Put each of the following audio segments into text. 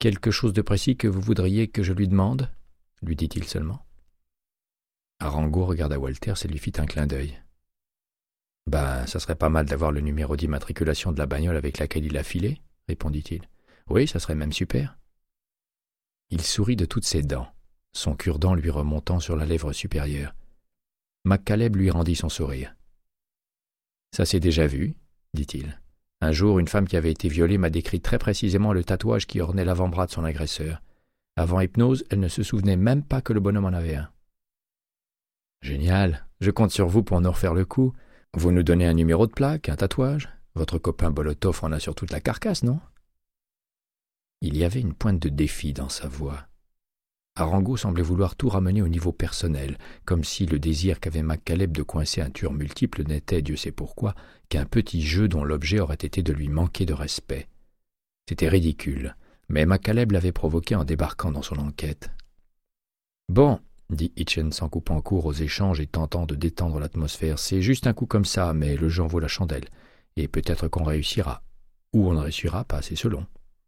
Quelque chose de précis que vous voudriez que je lui demande » lui dit-il seulement. Arango regarda Walters et lui fit un clin d'œil. « Ben, ça serait pas mal d'avoir le numéro d'immatriculation de la bagnole avec laquelle il a filé, » répondit-il. « Oui, ça serait même super. » Il sourit de toutes ses dents, son cure-dent lui remontant sur la lèvre supérieure. McCaleb lui rendit son sourire. « Ça s'est déjà vu, » dit-il. « Un jour, une femme qui avait été violée m'a décrit très précisément le tatouage qui ornait l'avant-bras de son agresseur. Avant hypnose, elle ne se souvenait même pas que le bonhomme en avait un. »« Génial, je compte sur vous pour nous refaire le coup. Vous nous donnez un numéro de plaque, un tatouage. Votre copain Bolotov en a sur toute la carcasse, non ?» Il y avait une pointe de défi dans sa voix. Arango semblait vouloir tout ramener au niveau personnel, comme si le désir qu'avait McCaleb de coincer un tueur multiple n'était, Dieu sait pourquoi, qu'un petit jeu dont l'objet aurait été de lui manquer de respect. C'était ridicule, mais McCaleb l'avait provoqué en débarquant dans son enquête. « Bon, » dit Hitchens en coupant court aux échanges et tentant de détendre l'atmosphère, « c'est juste un coup comme ça, mais le jeu en vaut la chandelle, et peut-être qu'on réussira, ou on ne réussira pas, c'est selon. »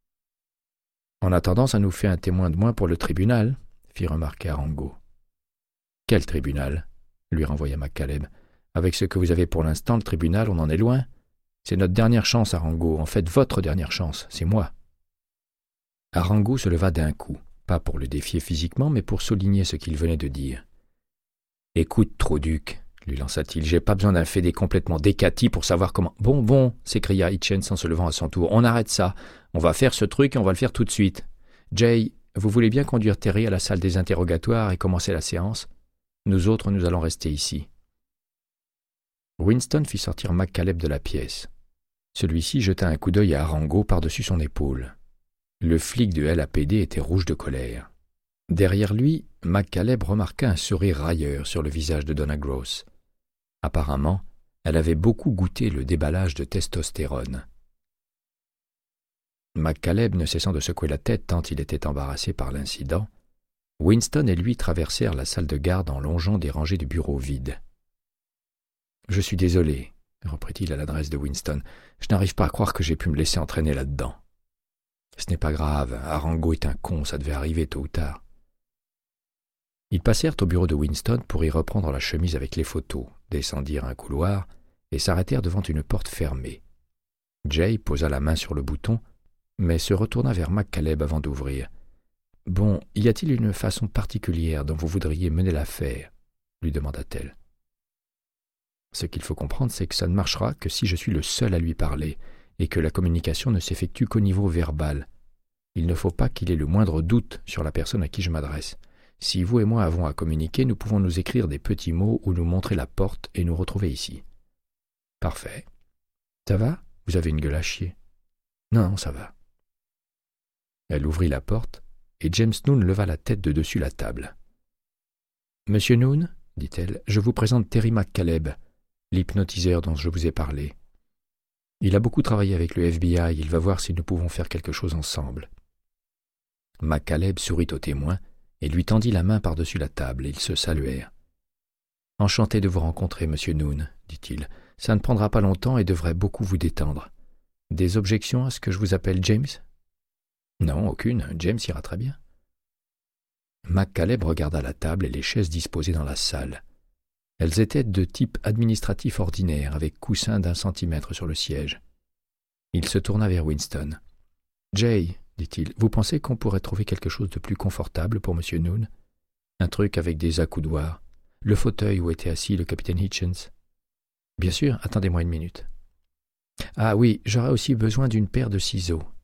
« En attendant, ça nous fait un témoin de moins pour le tribunal, » fit remarquer Arango. « Quel tribunal ?» lui renvoya McCaleb. « Avec ce que vous avez pour l'instant, le tribunal, on en est loin. C'est notre dernière chance, Arango. En fait, votre dernière chance, c'est moi. » Arango se leva d'un coup, pas pour le défier physiquement, mais pour souligner ce qu'il venait de dire. « Écoute, Troduc, » lui lança-t-il, « j'ai pas besoin d'un fédé complètement décati pour savoir comment... »« Bon, » s'écria Hitchens en se levant à son tour, « on arrête ça. On va faire ce truc et on va le faire tout de suite. Jay, vous voulez bien conduire Terry à la salle des interrogatoires et commencer la séance? Nous autres, nous allons rester ici. » Winston fit sortir McCaleb de la pièce. Celui-ci jeta un coup d'œil à Arango par-dessus son épaule. Le flic de LAPD était rouge de colère. Derrière lui, McCaleb remarqua un sourire railleur sur le visage de Donna Gross. Apparemment, elle avait beaucoup goûté le déballage de testostérone. McCaleb ne cessant de secouer la tête tant il était embarrassé par l'incident, Winston et lui traversèrent la salle de garde en longeant des rangées de bureaux vides. « Je suis désolé, » reprit-il à l'adresse de Winston. « Je n'arrive pas à croire que j'ai pu me laisser entraîner là-dedans. »« Ce n'est pas grave, Arango est un con, ça devait arriver tôt ou tard. » Ils passèrent au bureau de Winston pour y reprendre la chemise avec les photos, descendirent un couloir et s'arrêtèrent devant une porte fermée. Jay posa la main sur le bouton, mais se retourna vers McCaleb avant d'ouvrir. « Bon, y a-t-il une façon particulière dont vous voudriez mener l'affaire » lui demanda-t-elle. « Ce qu'il faut comprendre, c'est que ça ne marchera que si je suis le seul à lui parler, et que la communication ne s'effectue qu'au niveau verbal. Il ne faut pas qu'il ait le moindre doute sur la personne à qui je m'adresse. Si vous et moi avons à communiquer, nous pouvons nous écrire des petits mots ou nous montrer la porte et nous retrouver ici. »« Parfait. Ça va ? Vous avez une gueule à chier. »« Non, ça va. » Elle ouvrit la porte, et James Noone leva la tête de dessus la table. « Monsieur Noone, dit-elle, je vous présente Terry McCaleb, l'hypnotiseur dont je vous ai parlé. Il a beaucoup travaillé avec le FBI, il va voir si nous pouvons faire quelque chose ensemble. » McCaleb sourit au témoin et lui tendit la main par-dessus la table, et ils se saluèrent. « Enchanté de vous rencontrer, monsieur Noone, dit-il. Ça ne prendra pas longtemps et devrait beaucoup vous détendre. Des objections à ce que je vous appelle James ? » « Non, aucune. James ira très bien. » McCaleb regarda la table et les chaises disposées dans la salle. Elles étaient de type administratif ordinaire, avec coussin d'1 centimètre sur le siège. Il se tourna vers Winston. « Jay, dit-il, vous pensez qu'on pourrait trouver quelque chose de plus confortable pour M. Noone ? Un truc avec des accoudoirs, le fauteuil où était assis le capitaine Hitchens. Bien sûr, attendez-moi une minute. Ah oui, j'aurais aussi besoin d'une paire de ciseaux.